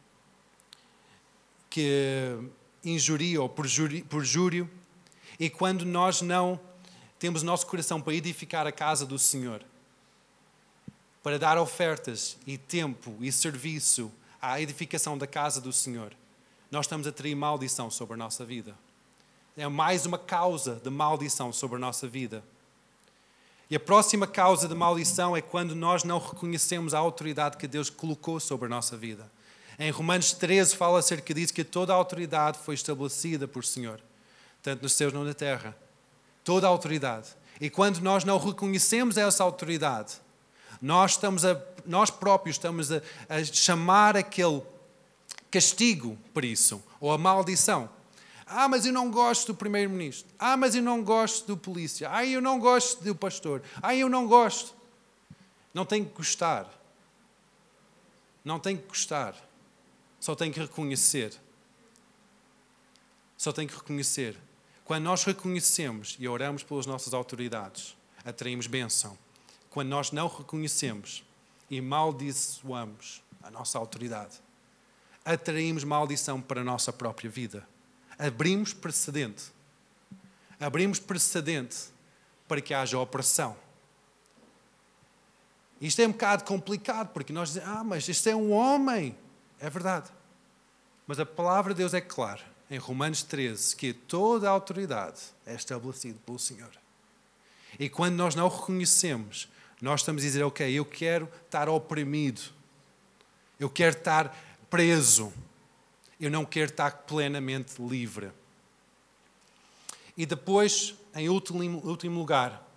que injuria ou perjúrio, e quando nós não temos o nosso coração para edificar a casa do Senhor, para dar ofertas e tempo e serviço à edificação da casa do Senhor, nós estamos a trair maldição sobre a nossa vida. É mais uma causa de maldição sobre a nossa vida. E a próxima causa de maldição é quando nós não reconhecemos a autoridade que Deus colocou sobre a nossa vida. Em Romanos treze fala acerca disso, que toda a autoridade foi estabelecida por Senhor, tanto nos céus como na terra. Toda a autoridade. E quando nós não reconhecemos essa autoridade, nós, estamos a, nós próprios estamos a, a chamar aquele castigo por isso, ou a maldição. Ah, mas eu não gosto do primeiro-ministro. Ah, mas eu não gosto do polícia. Ah, eu não gosto do pastor. Ah, eu não gosto. Não tem que gostar. Não tem que gostar. Só tem que reconhecer. Só tem que reconhecer. Quando nós reconhecemos e oramos pelas nossas autoridades, atraímos bênção. Quando nós não reconhecemos e maldiçoamos a nossa autoridade, atraímos maldição para a nossa própria vida. Abrimos precedente. Abrimos precedente para que haja opressão. Isto é um bocado complicado, porque nós dizemos, ah, mas isto é um homem. É verdade. Mas a palavra de Deus é clara, em Romanos treze, que toda a autoridade é estabelecida pelo Senhor. E quando nós não o reconhecemos, nós estamos a dizer, ok, eu quero estar oprimido. Eu quero estar preso. Eu não quero estar plenamente livre. E depois, em último, último lugar,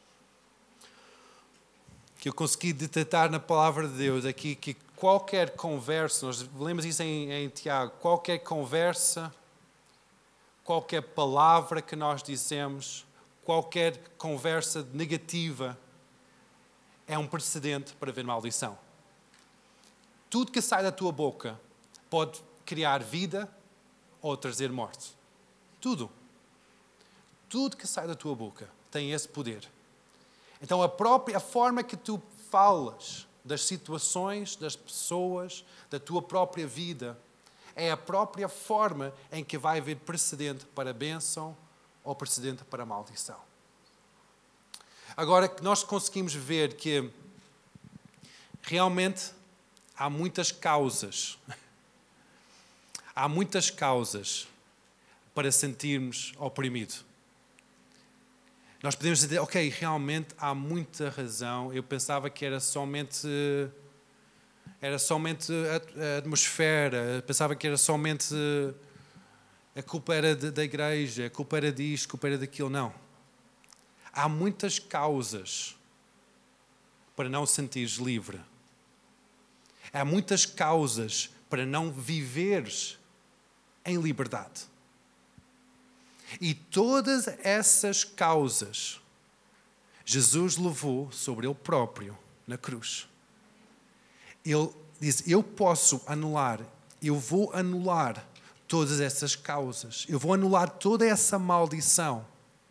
que eu consegui detectar na palavra de Deus aqui, que qualquer conversa, nós lemos isso em, em Tiago, qualquer conversa, qualquer palavra que nós dizemos, qualquer conversa negativa, é um precedente para haver maldição. Tudo que sai da tua boca pode criar vida ou trazer morte. Tudo. Tudo que sai da tua boca tem esse poder. Então a própria a forma que tu falas das situações, das pessoas, da tua própria vida, é a própria forma em que vai haver precedente para bênção ou precedente para maldição. Agora, nós conseguimos ver que realmente há muitas causas. Há muitas causas para sentirmos oprimidos. Nós podemos dizer, ok, realmente há muita razão. Eu pensava que era somente, era somente a atmosfera. Eu pensava que era somente a culpa era da igreja, a culpa era disto, a culpa era daquilo. Não. Há muitas causas para não sentires livre. Há muitas causas para não viveres em liberdade. E todas essas causas Jesus levou sobre Ele próprio na cruz. Ele diz, eu posso anular, eu vou anular todas essas causas. Eu vou anular toda essa maldição.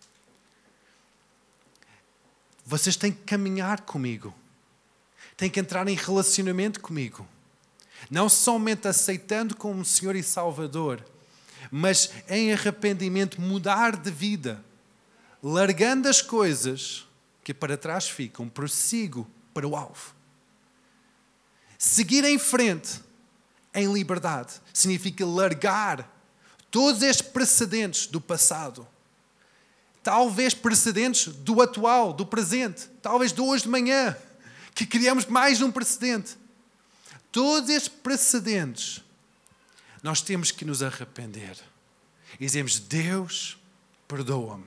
Vocês têm que caminhar comigo. Têm que entrar em relacionamento comigo. Não somente aceitando como Senhor e Salvador, mas em arrependimento mudar de vida, largando as coisas que para trás ficam, prossigo para o alvo. Seguir em frente, em liberdade, significa largar todos estes precedentes do passado. Talvez precedentes do atual, do presente, talvez de hoje de manhã, que criamos mais um precedente. Todos estes precedentes, nós temos que nos arrepender. E dizemos, Deus, perdoa-me.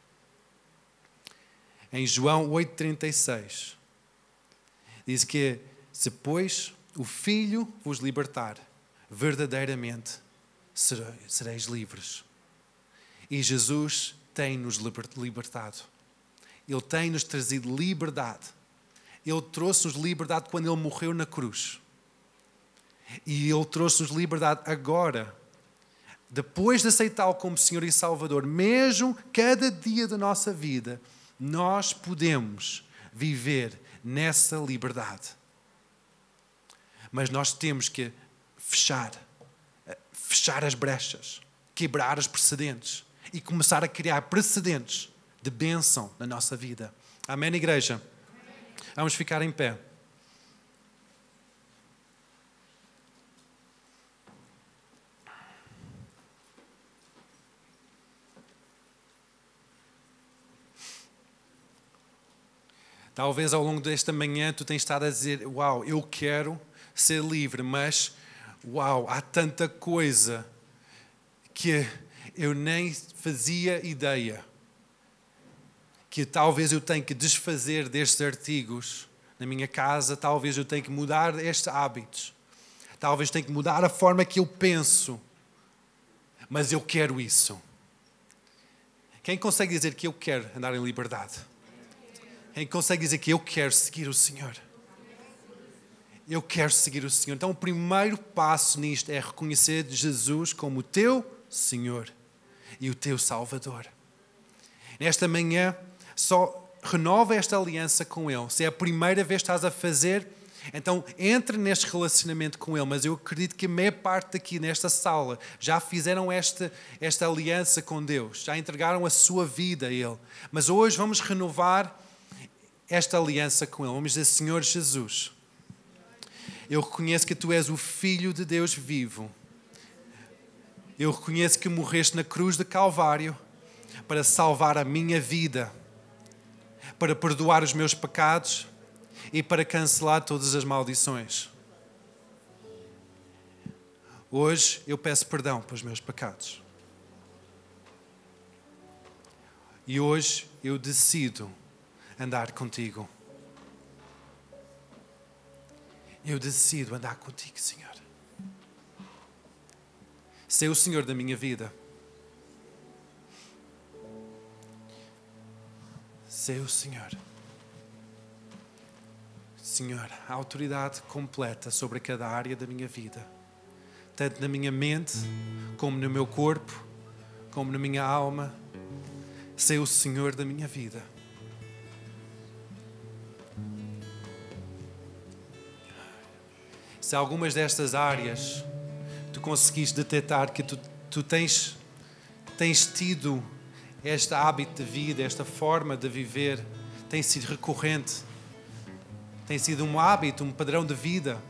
Em João oito, trinta e seis, diz que se, pois, o Filho vos libertar, verdadeiramente sereis livres. E Jesus tem-nos libertado. Ele tem-nos trazido liberdade. Ele trouxe-nos liberdade quando Ele morreu na cruz. E Ele trouxe-nos liberdade agora. Depois de aceitá-lo como Senhor e Salvador, mesmo cada dia da nossa vida, nós podemos viver nessa liberdade. Mas nós temos que fechar, fechar as brechas, quebrar os precedentes e começar a criar precedentes de bênção na nossa vida. Amém, igreja? Vamos ficar em pé. Talvez ao longo desta manhã tu tenhas estado a dizer, uau, eu quero ser livre, mas uau, há tanta coisa que eu nem fazia ideia. Que talvez eu tenha que desfazer destes artigos na minha casa, talvez eu tenha que mudar estes hábitos, talvez tenha que mudar a forma que eu penso, mas eu quero isso. Quem consegue dizer que eu quero andar em liberdade? Quem consegue dizer que eu quero seguir o Senhor? Eu quero seguir o Senhor. Então o primeiro passo nisto é reconhecer Jesus como o teu Senhor e o teu Salvador. Nesta manhã, só renova esta aliança com Ele. Se é a primeira vez que estás a fazer, então entre neste relacionamento com Ele. Mas eu acredito que a maior parte aqui nesta sala já fizeram esta, esta aliança com Deus. Já entregaram a sua vida a Ele. Mas hoje vamos renovar esta aliança com Ele. Vamos dizer, Senhor Jesus, eu reconheço que Tu és o Filho de Deus vivo. Eu reconheço que morreste na cruz de Calvário para salvar a minha vida, para perdoar os meus pecados e para cancelar todas as maldições. Hoje eu peço perdão pelos meus pecados. E hoje eu decido andar contigo. Eu decido andar contigo, Senhor. Ser o Senhor da minha vida. Ser o Senhor. Senhor, a autoridade completa sobre cada área da minha vida. Tanto na minha mente, como no meu corpo, como na minha alma. Ser o Senhor da minha vida. Se algumas destas áreas tu conseguiste detectar que tu, tu tens, tens tido este hábito de vida, esta forma de viver, tem sido recorrente, tem sido um hábito, um padrão de vida,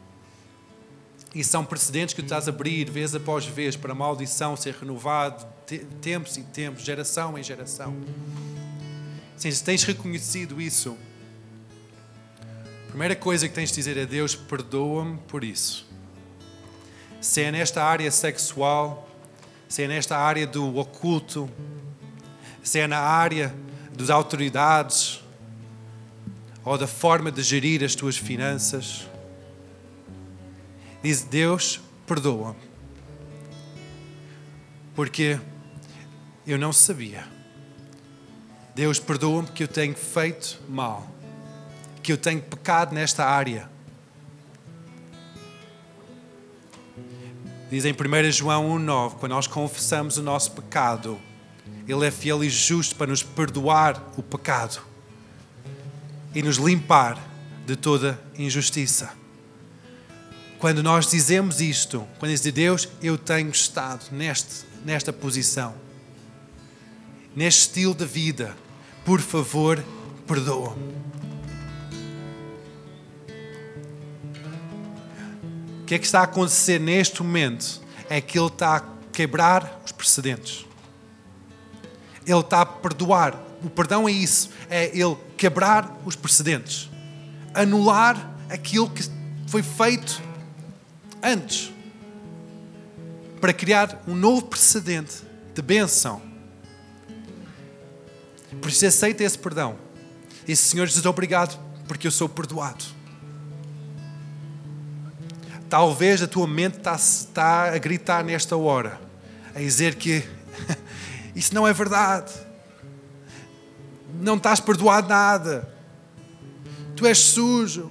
e são precedentes que tu estás a abrir vez após vez para a maldição ser renovado te, tempos e tempos, geração em geração. Se tens reconhecido isso, a primeira coisa que tens de dizer a Deus, perdoa-me por isso. Se é nesta área sexual, se é nesta área do oculto, se é na área das autoridades ou da forma de gerir as tuas finanças, diz Deus, perdoa-me. Porque eu não sabia. Deus, perdoa-me porque eu tenho feito mal. Que eu tenho pecado nesta área. Diz em primeiro João um nove, quando nós confessamos o nosso pecado, Ele é fiel e justo para nos perdoar o pecado e nos limpar de toda injustiça. Quando nós dizemos isto, quando diz Deus, eu tenho estado neste, nesta posição, neste estilo de vida, por favor, perdoa-me. O que é que está a acontecer neste momento? É que Ele está a quebrar os precedentes. Ele está a perdoar. O perdão é isso. É Ele quebrar os precedentes. Anular aquilo que foi feito antes. Para criar um novo precedente de bênção. Por isso aceita esse perdão. E Senhor Jesus, obrigado porque eu sou perdoado. Talvez a tua mente está, está a gritar nesta hora, a dizer que Isso não é verdade. Não estás perdoado nada. Tu és sujo.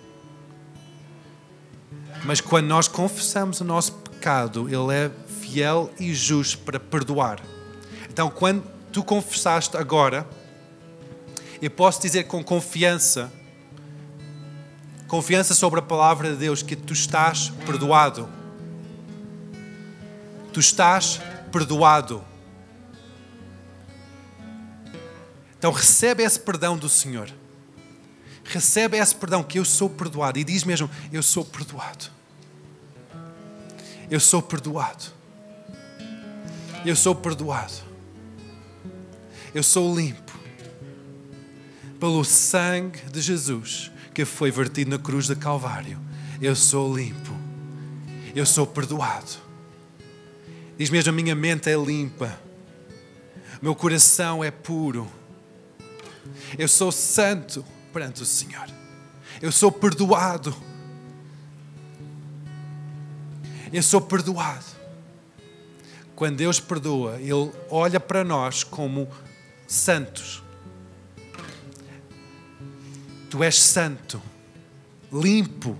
Mas quando nós confessamos o nosso pecado, Ele é fiel e justo para perdoar. Então, quando tu confessaste agora, eu posso dizer com confiança, confiança sobre a palavra de Deus, que tu estás perdoado. Tu estás perdoado. Então recebe esse perdão do Senhor. Recebe esse perdão, que eu sou perdoado. E diz mesmo, eu sou perdoado. Eu sou perdoado. Eu sou perdoado. Eu sou limpo pelo sangue de Jesus que foi vertido na cruz do Calvário. Eu sou limpo. Eu sou perdoado. Diz mesmo, a minha mente é limpa. O meu coração é puro. Eu sou santo perante o Senhor. Eu sou perdoado. Eu sou perdoado. Quando Deus perdoa, Ele olha para nós como santos. Tu és santo, limpo,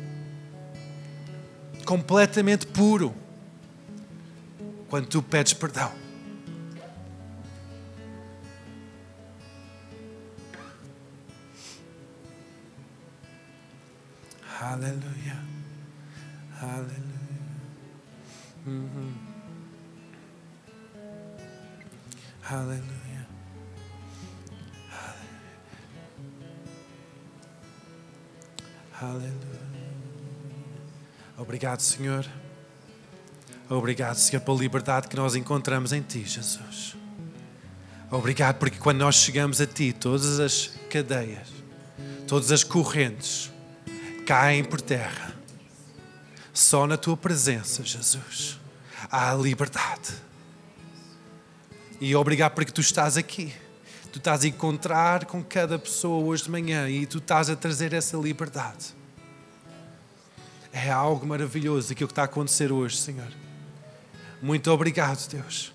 completamente puro, quando tu pedes perdão. Aleluia, aleluia. Uhum. Aleluia. Aleluia. Obrigado, Senhor. Obrigado, Senhor, pela liberdade que nós encontramos em Ti, Jesus. Obrigado porque quando nós chegamos a Ti, todas as cadeias, todas as correntes caem por terra. Só na Tua presença, Jesus, há liberdade. E obrigado porque Tu estás aqui. Tu estás a encontrar com cada pessoa hoje de manhã e Tu estás a trazer essa liberdade. É algo maravilhoso aquilo que está a acontecer hoje, Senhor. Muito obrigado, Deus.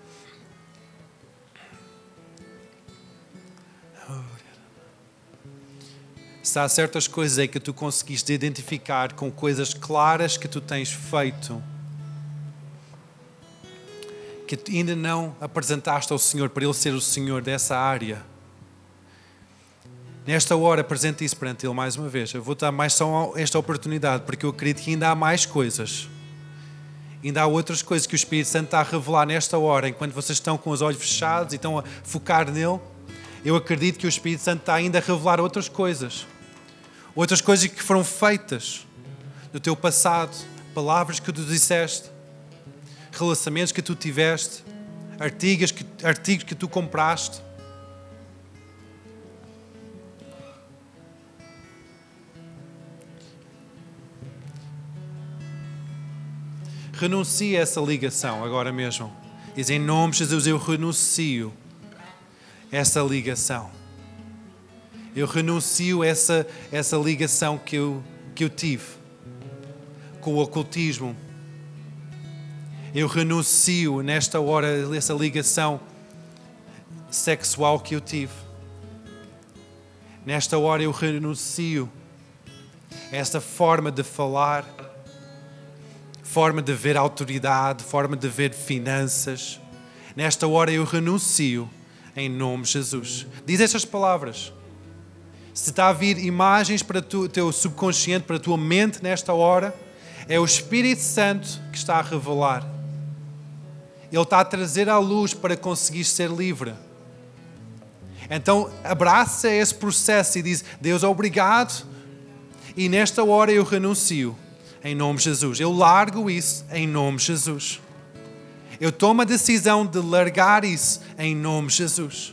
Se há certas coisas aí que Tu conseguiste identificar com coisas claras que Tu tens feito, que ainda não apresentaste ao Senhor para Ele ser o Senhor dessa área, nesta hora apresente isso perante Ele mais uma vez. Eu vou dar mais só esta oportunidade, porque eu acredito que ainda há mais coisas. Ainda há outras coisas que o Espírito Santo está a revelar nesta hora, enquanto vocês estão com os olhos fechados e estão a focar nele. Eu acredito que o Espírito Santo está ainda a revelar outras coisas. Outras coisas que foram feitas no teu passado, palavras que tu disseste, relacionamentos que tu tiveste, artigos que, artigos que tu compraste. Renuncie a essa ligação agora mesmo. Diz, em nome de Jesus, eu renuncio a essa ligação. Eu renuncio a essa, essa ligação que eu, que eu tive com o ocultismo. Eu renuncio nesta hora a essa ligação sexual que eu tive. Nesta hora eu renuncio a essa forma de falar, forma de ver autoridade, forma de ver finanças. Nesta hora eu renuncio em nome de Jesus. Diz estas palavras. Se está a vir imagens para o teu subconsciente, para a tua mente nesta hora, é o Espírito Santo que está a revelar. Ele está a trazer à luz para conseguir ser livre. Então abraça esse processo e diz, Deus, obrigado. E nesta hora eu renuncio em nome de Jesus. Eu largo isso em nome de Jesus. Eu tomo a decisão de largar isso em nome de Jesus.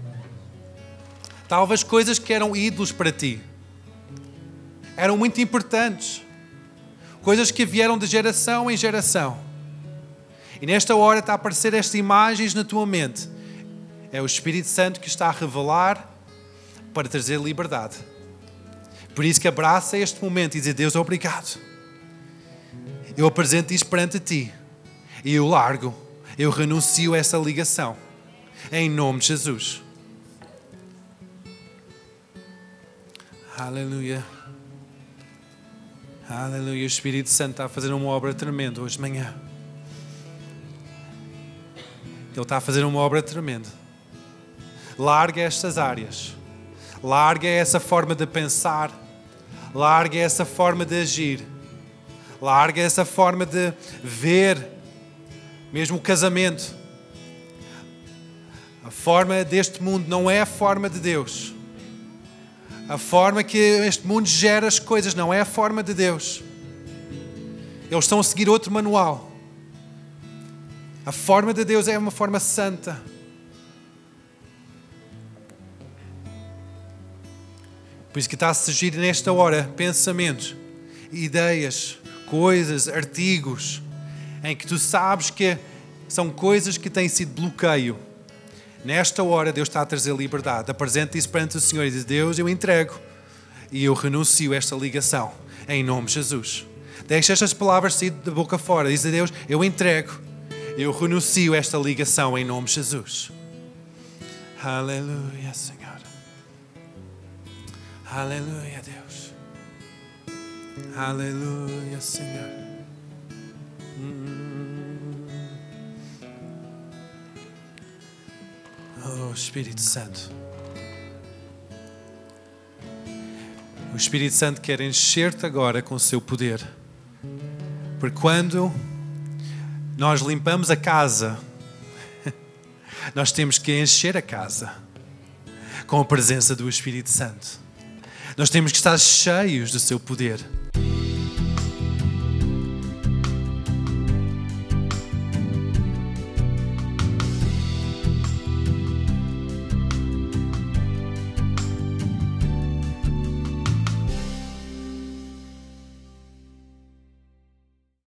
Talvez coisas que eram ídolos para ti, eram muito importantes. Coisas que vieram de geração em geração. E nesta hora está a aparecer estas imagens na tua mente. É o Espírito Santo que está a revelar para trazer liberdade. Por isso que abraça este momento e diz, Deus, obrigado. Eu apresento isto perante ti. E eu largo. Eu renuncio a essa ligação. Em nome de Jesus. Aleluia. Aleluia. O Espírito Santo está a fazer uma obra tremenda hoje de manhã. Ele está a fazer uma obra tremenda. Larga estas áreas. Larga essa forma de pensar. Larga essa forma de agir. Larga essa forma de ver. Mesmo o casamento. A forma deste mundo não é a forma de Deus. A forma que este mundo gera as coisas não é a forma de Deus. Eles estão a seguir outro manual. A forma de Deus é uma forma santa. Por isso que está a surgir nesta hora pensamentos, ideias, coisas, artigos, em que tu sabes que são coisas que têm sido bloqueio. Nesta hora Deus está a trazer liberdade. Apresenta isso perante o Senhor e diz: Deus, eu entrego e eu renuncio a esta ligação em nome de Jesus. Deixa estas palavras sair da boca fora. Diz a Deus: eu entrego, eu renuncio a esta ligação em nome de Jesus. Aleluia, Senhor. Aleluia, Deus. Aleluia, Senhor. Hum. Oh, Espírito Santo. O Espírito Santo quer encher-te agora com o seu poder. Porque quando nós limpamos a casa, nós temos que encher a casa com a presença do Espírito Santo. Nós temos que estar cheios do seu poder.